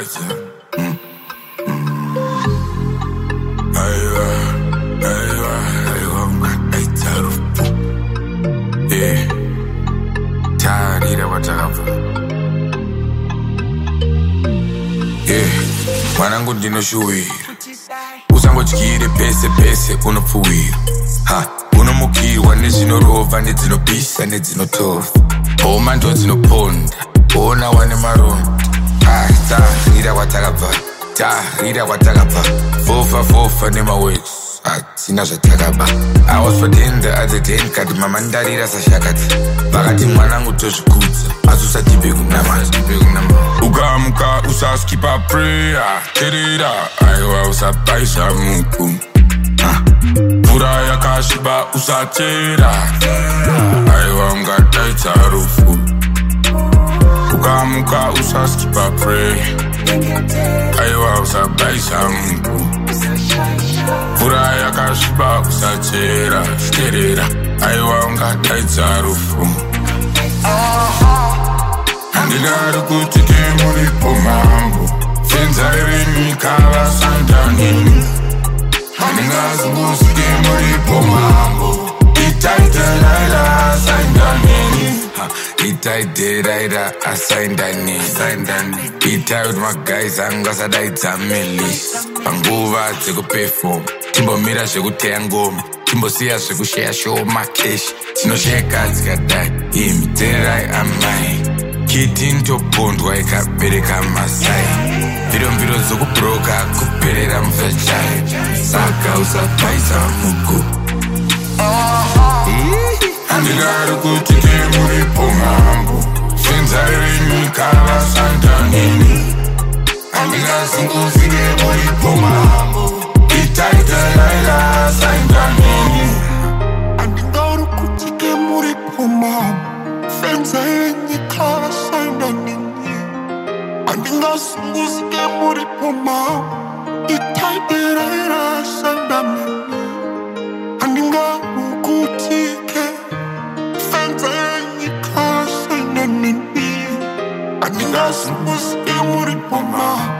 Mwanangu ndinoshuwira usangotyire pese pese unopfuwira unomukirwa nezvinorova nedzinobisa nedzinotova homa ndo dzinoponda ona wane maronda tarira kwatakabva fofa nemawex hatina zvatakaba. I was for den the other day kati mama ndarira sashakati vakati mwanangu tozvikudza asi usatipe kunama ukamuka usaskipa prayer terera aiwa usapaisa muku mvura yakasviba usachera aiwa ungataita rufu ukamuka usaskipa prayer aiwa usapaisa muku mvura yakasviba usachera terera aiwa ungataita rufu handingari kuti kemuripo mambo fenzare nyika vasandanini handingazingusi kemuripo mambo itaiteraira asaindanini itaiteraira asaindani itaiti magaisi anga asadaidza melis panguva dzekupefoma timbomira zvekuteya ngoma timbosiya zvekusheya show makeshi tinosheka dzikadai imiterai amai kiti ndopondwa ikabereka masai mviromviro dzokubroka kuperera muvhachai saka usapaisa mugu handingari kuti kemuripo mambo fenzare renyika vasandanini handingazingusi kemuripo mambo itaiteraira asaindanini handingari kuti kemuripo mambo fenzare nyika vasandanini handingazingusi kemuripo mambo itaiteraira asaindanini handingari kuti fenzare nyika vasandanini handingazingusi kemuripo mambo